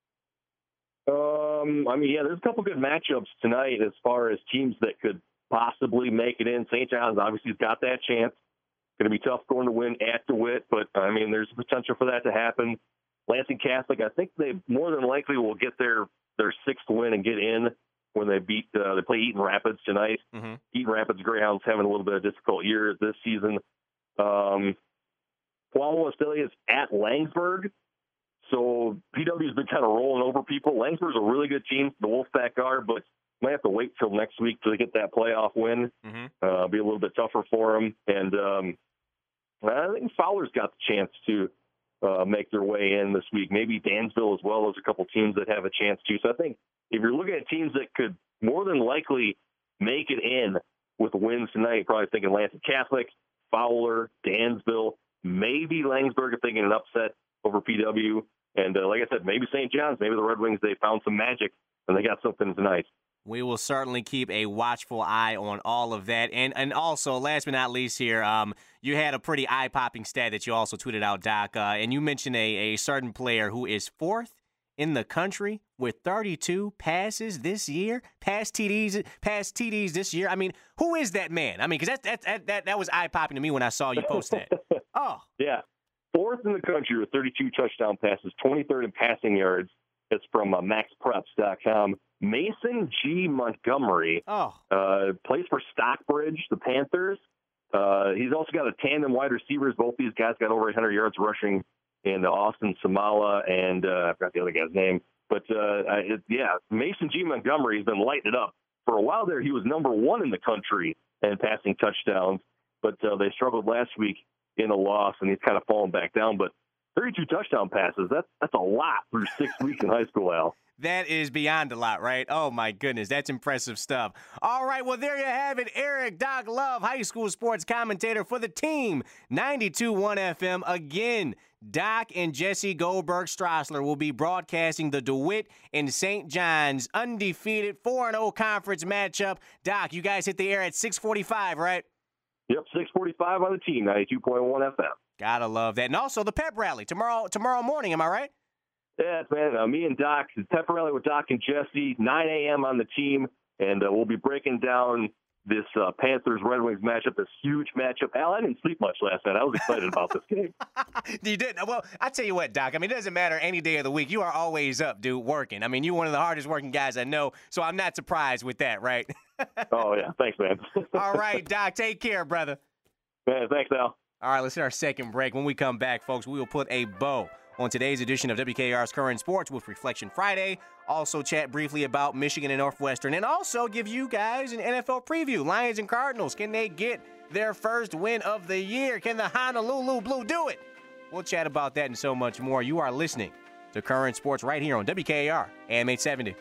I mean, yeah, there's a couple good matchups tonight as far as teams that could possibly make it in. St. John's obviously has got that chance. Going to be tough going to win at DeWitt, but, I mean, there's potential for that to happen. Lansing Catholic, I think they more than likely will get their 6th win and get in when they play Eaton Rapids tonight. Mm-hmm. Eaton Rapids Greyhounds having a little bit of a difficult year this season. Pueblo Esteli is at Langsburg. So PW's been kind of rolling over people. Langsburg's a really good team. The Wolfpack are, but might have to wait till next week to get that playoff win. Mm-hmm. Be a little bit tougher for them. And I think Fowler's got the chance to make their way in this week. Maybe Dansville as well as a couple teams that have a chance to. So I think if you're looking at teams that could more than likely make it in with wins tonight, you're probably thinking Lansing Catholic, Fowler, Dansville, maybe Langsburg if they get an upset over PW. And like I said, maybe St. John's, maybe the Red Wings, they found some magic and they got something tonight. We will certainly keep a watchful eye on all of that. And also, last but not least here, you had a pretty eye-popping stat that you also tweeted out, Doc, and you mentioned a certain player who is 4th in the country with 32 passes this year, pass TDs this year. I mean, who is that man? I mean, because that was eye-popping to me when I saw you post that. Oh. Yeah. 4th in the country with 32 touchdown passes, 23rd in passing yards. It's from MaxPreps.com. Mason G. Montgomery plays for Stockbridge, the Panthers. He's also got a tandem wide receivers. Both these guys got over 800 yards rushing in Austin Samala, and I forgot the other guy's name. But, Mason G. Montgomery has been lighting it up. For a while there, he was number 1 in the country in passing touchdowns, but they struggled last week in a loss, and he's kind of fallen back down. But 32 touchdown passes, that's a lot through 6 weeks in high school, Al. That is beyond a lot, right? Oh, my goodness. That's impressive stuff. All right, well, there you have it. Eric Doc Love, high school sports commentator for the team, 92.1 FM. Again, Doc and Jesse Goldberg-Strassler will be broadcasting the DeWitt and St. John's undefeated 4-0 conference matchup. Doc, you guys hit the air at 6:45, right? Yep, 6:45 on the team, 92.1 FM. Gotta love that. And also the pep rally tomorrow morning, am I right? Yeah, man. Me and Doc, pep rally with Doc and Jesse, 9 a.m. on the team, and we'll be breaking down this Panthers-Red Wings matchup, this huge matchup. Al, I didn't sleep much last night. I was excited about this game. You didn't? Well, I tell you what, Doc. I mean, it doesn't matter any day of the week. You are always up, dude, working. I mean, you're one of the hardest working guys I know, so I'm not surprised with that, right? Oh, yeah. Thanks, man. All right, Doc. Take care, brother. Man, thanks, Al. All right, let's hit our second break. When we come back, folks, we will put a bow on today's edition of WKR's Current Sports with Reflection Friday. Also chat briefly about Michigan and Northwestern, and also give you guys an NFL preview. Lions and Cardinals, can they get their first win of the year? Can the Honolulu Blue do it? We'll chat about that and so much more. You are listening to Current Sports right here on WKR AM 870.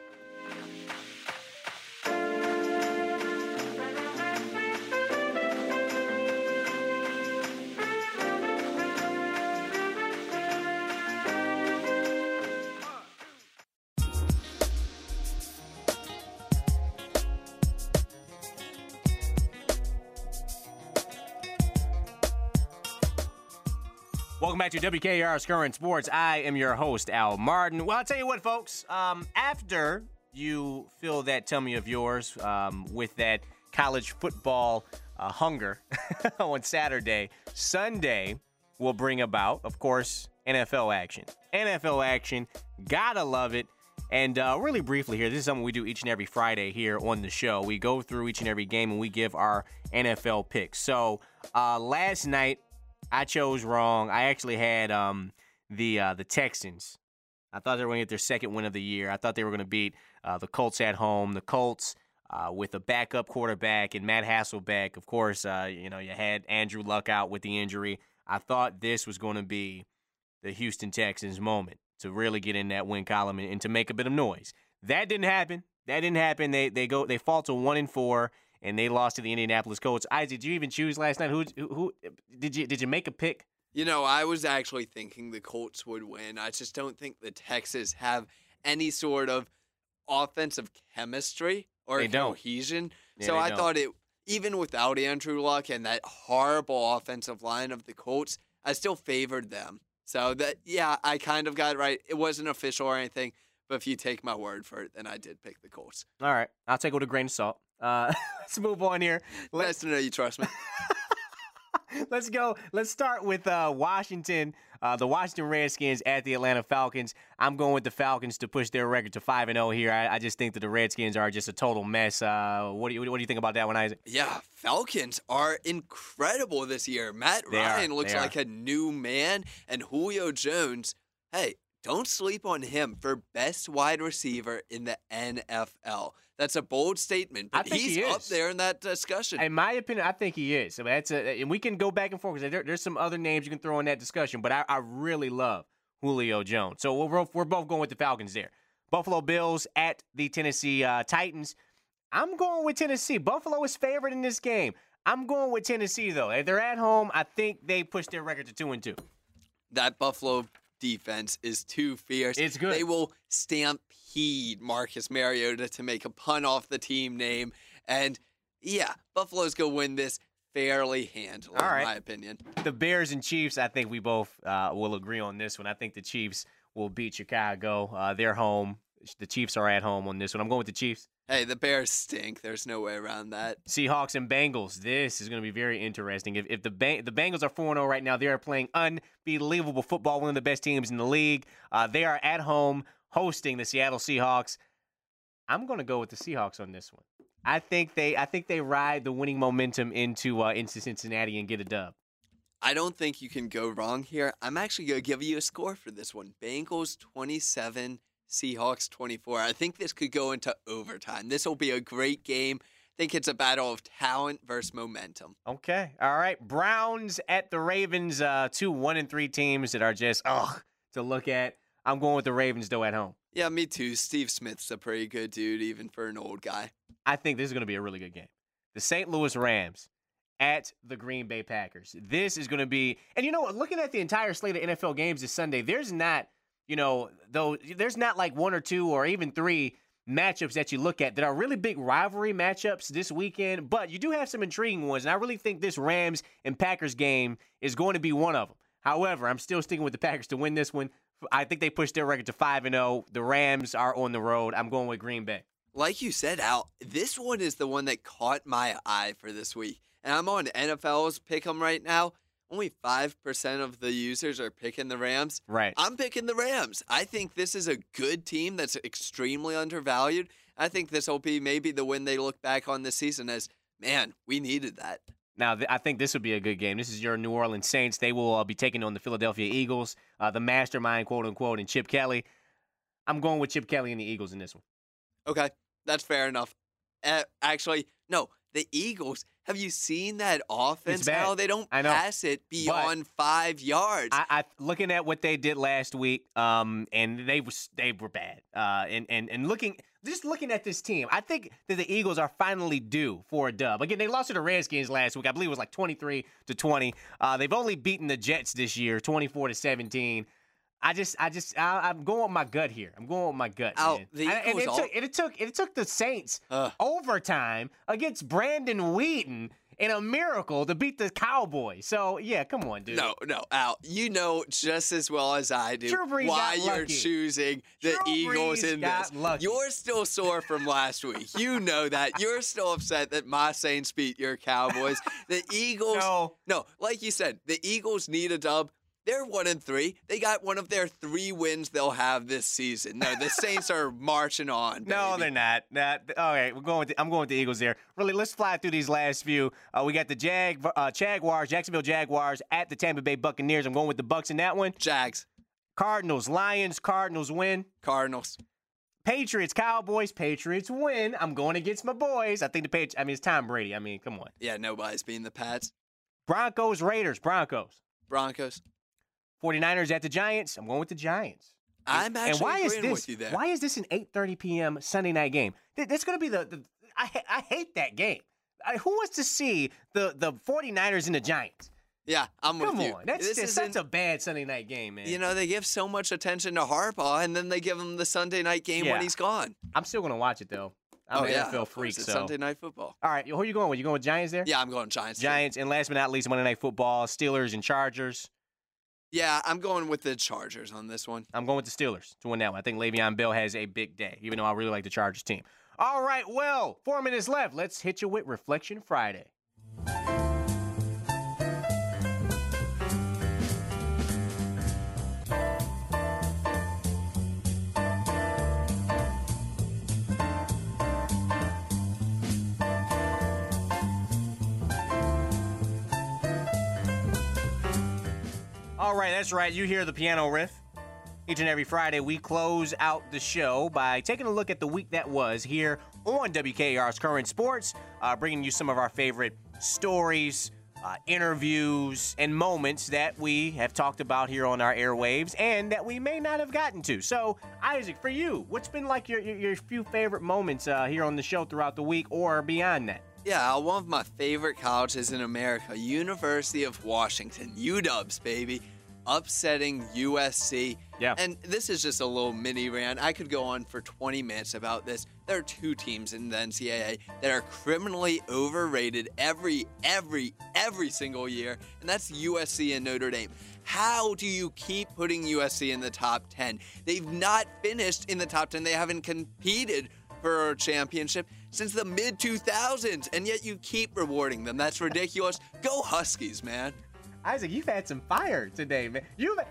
Welcome back to WKR's Current Sports. I am your host, Al Martin. Well, I'll tell you what, folks. After you fill that tummy of yours with that college football hunger on Saturday, Sunday will bring about, of course, NFL action. NFL action. Gotta love it. And really briefly here, this is something we do each and every Friday here on the show. We go through each and every game and we give our NFL picks. So last night, I chose wrong. I actually had the Texans. I thought they were going to get their second win of the year. I thought they were going to beat the Colts at home. The Colts with a backup quarterback and Matt Hasselbeck. Of course, you had Andrew Luck out with the injury. I thought this was going to be the Houston Texans' moment to really get in that win column and to make a bit of noise. That didn't happen. They fall to 1-4, and they lost to the Indianapolis Colts. Isaac, did you even choose last night? Who did you make a pick? I was actually thinking the Colts would win. I just don't think the Texans have any sort of offensive chemistry or cohesion. Yeah, so I thought even without Andrew Luck and that horrible offensive line of the Colts, I still favored them. So I kind of got it right. It wasn't official or anything, but if you take my word for it, then I did pick the Colts. All right. I'll take it with a grain of salt. Let's move on here. Nice to know you trust me. Let's go. Let's start with Washington. The Washington Redskins at the Atlanta Falcons. I'm going with the Falcons to push their record to 5-0 here. I just think that the Redskins are just a total mess. What do you think about that one, Isaac? Yeah, Falcons are incredible this year. Matt Ryan looks like a new man, and Julio Jones, hey, don't sleep on him for best wide receiver in the NFL. That's a bold statement, but he's up there in that discussion. In my opinion, I think he is. I mean, and we can go back and forth because there's some other names you can throw in that discussion, but I really love Julio Jones. So we're both going with the Falcons there. Buffalo Bills at the Tennessee Titans. I'm going with Tennessee. Buffalo is favored in this game. I'm going with Tennessee, though. If they're at home, I think they push their record to 2-2. That Buffalo defense is too fierce. It's good. They will stampede Marcus Mariota to make a pun off the team name. And, Buffalo's going to win this fairly handily, in my opinion. The Bears and Chiefs, I think we both will agree on this one. I think the Chiefs will beat Chicago. They're home. The Chiefs are at home on this one. I'm going with the Chiefs. Hey, the Bears stink. There's no way around that. Seahawks and Bengals. This is going to be very interesting. If the Bengals are 4-0 right now, they are playing unbelievable football, one of the best teams in the league. They are at home hosting the Seattle Seahawks. I'm going to go with the Seahawks on this one. I think they ride the winning momentum into Cincinnati and get a dub. I don't think you can go wrong here. I'm actually going to give you a score for this one. Bengals 27, Seahawks 24. I think this could go into overtime. This will be a great game. I think it's a battle of talent versus momentum. Okay. All right. Browns at the Ravens, two 1-3 teams that are just, to look at. I'm going with the Ravens, though, at home. Yeah, me too. Steve Smith's a pretty good dude, even for an old guy. I think this is going to be a really good game. The St. Louis Rams at the Green Bay Packers. This is going to be, and looking at the entire slate of NFL games this Sunday, there's not, there's not like one or two or even three matchups that you look at that are really big rivalry matchups this weekend, but you do have some intriguing ones, and I really think this Rams and Packers game is going to be one of them. However, I'm still sticking with the Packers to win this one. I think they pushed their record to 5-0. The Rams are on the road. I'm going with Green Bay. Like you said, Al, this one is the one that caught my eye for this week. And I'm on NFL's Pick'em right now. Only 5% of the users are picking the Rams. Right. I'm picking the Rams. I think this is a good team that's extremely undervalued. I think this will be maybe the win they look back on this season as, man, we needed that. Now, I think this would be a good game. This is your New Orleans Saints. They will be taking on the Philadelphia Eagles, the mastermind, quote-unquote, and Chip Kelly. I'm going with Chip Kelly and the Eagles in this one. Okay, that's fair enough. Actually, no, the Eagles, have you seen that offense? How they don't pass it beyond 5 yards. I looking at what they did last week, and they were bad. And looking at this team, I think that the Eagles are finally due for a dub. Again, they lost to the Redskins last week. I believe it was like 23-20. They've only beaten the Jets this year, 24-17. I'm going with my gut here. I'm going with my gut, man. It took the Saints overtime against Brandon Weeden in a miracle to beat the Cowboys. So, yeah, come on, dude. No, Al. You know just as well as I do why you're choosing the Eagles in this. You're still sore from last week. You know that. You're still upset that my Saints beat your Cowboys. The Eagles, no, like you said, the Eagles need a dub. They're 1-3. They got one of their 3 wins they'll have this season. No, the Saints are marching on. No, they're not. All right, I'm going with the Eagles there. Really, let's fly through these last few. We got the Jaguars, Jacksonville Jaguars at the Tampa Bay Buccaneers. I'm going with the Bucs in that one. Jags. Cardinals, Lions. Cardinals win. Cardinals. Patriots, Cowboys, Patriots win. I'm going against my boys. I think the Patriots, it's Tom Brady. Come on. Yeah, nobody's beating the Pats. Broncos, Raiders, Broncos. 49ers at the Giants. I'm going with the Giants. I'm actually agreeing with you there. Why is this an 8:30 p.m. Sunday night game? That's going to be I hate that game. Who wants to see the 49ers and the Giants? Yeah, I'm with you. Come on. That's such a bad Sunday night game, man. You know, they give so much attention to Harbaugh, and then they give him the Sunday night game when he's gone. I'm still going to watch it, though. I'm an NFL freak. It's Sunday Night Football. All right, who are you going with? You going with Giants there? Yeah, I'm going Giants. Giants, and last but not least, Monday Night Football, Steelers and Chargers. Yeah, I'm going with the Chargers on this one. I'm going with the Steelers to win that one. I think Le'Veon Bell has a big day, even though I really like the Chargers team. All right, well, 4 minutes left. Let's hit you with Reflection Friday. All right, that's right. You hear the piano riff. Each and every Friday, we close out the show by taking a look at the week that was here on WKR's Current Sports, bringing you some of our favorite stories, interviews, and moments that we have talked about here on our airwaves and that we may not have gotten to. So, Isaac, for you, what's been like your few favorite moments here on the show throughout the week or beyond that? Yeah, one of my favorite colleges in America, University of Washington, UW, baby, upsetting USC. Yeah. And this is just a little mini rant. I could go on for 20 minutes about this. There are two teams in the NCAA that are criminally overrated every single year, and that's USC and Notre Dame. How do you keep putting USC in the top 10? They've not finished in the top 10. They haven't competed for a championship since the mid-2000s, and yet you keep rewarding them. That's ridiculous. Go Huskies, man. Isaac, you've had some fire today, man.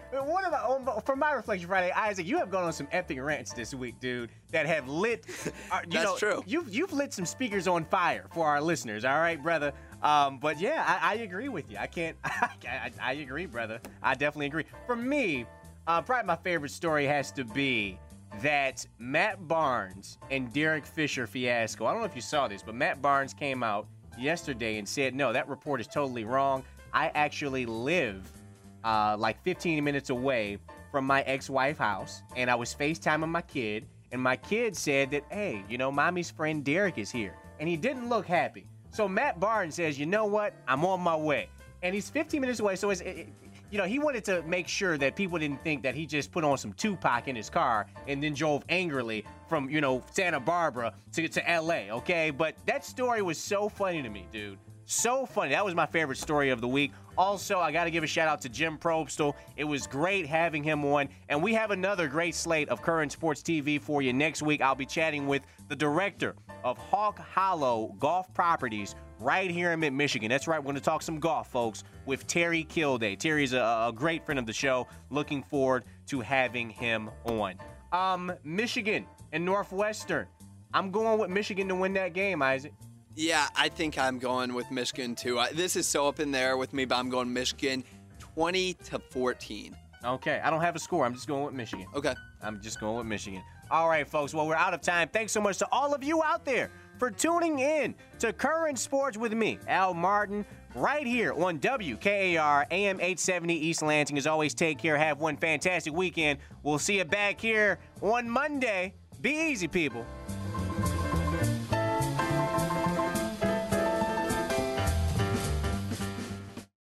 From my Reflection Friday, Isaac, you have gone on some epic rants this week, dude, that have lit. That's true. You've lit some speakers on fire for our listeners. All right, brother. But yeah, I agree with you. I agree, brother. I definitely agree. For me, probably my favorite story has to be that Matt Barnes and Derek Fisher fiasco. I don't know if you saw this, but Matt Barnes came out yesterday and said, no, that report is totally wrong. I actually live like 15 minutes away from my ex-wife's house, and I was FaceTiming my kid, and my kid said that, hey, mommy's friend Derek is here, and he didn't look happy. So Matt Barnes says, you know what? I'm on my way. And he's 15 minutes away, so he wanted to make sure that people didn't think that he just put on some Tupac in his car and then drove angrily from, Santa Barbara to L.A., okay? But that story was so funny to me, dude. So funny. That was my favorite story of the week. Also, I got to give a shout out to Jim Probstel. It was great having him on. And we have another great slate of Current Sports TV for you next week. I'll be chatting with the director of Hawk Hollow Golf Properties right here in Mid-Michigan. That's right. We're going to talk some golf, folks, with Terry Kilday. Terry's a great friend of the show. Looking forward to having him on. Michigan and Northwestern. I'm going with Michigan to win that game, Isaac. Yeah, I think I'm going with Michigan, too. This is so up in there with me, but I'm going Michigan 20-14. Okay, I don't have a score. I'm just going with Michigan. Okay. I'm just going with Michigan. All right, folks. Well, we're out of time. Thanks so much to all of you out there for tuning in to Current Sports with me, Al Martin, right here on WKAR AM 870 East Lansing. As always, take care. Have one fantastic weekend. We'll see you back here on Monday. Be easy, people.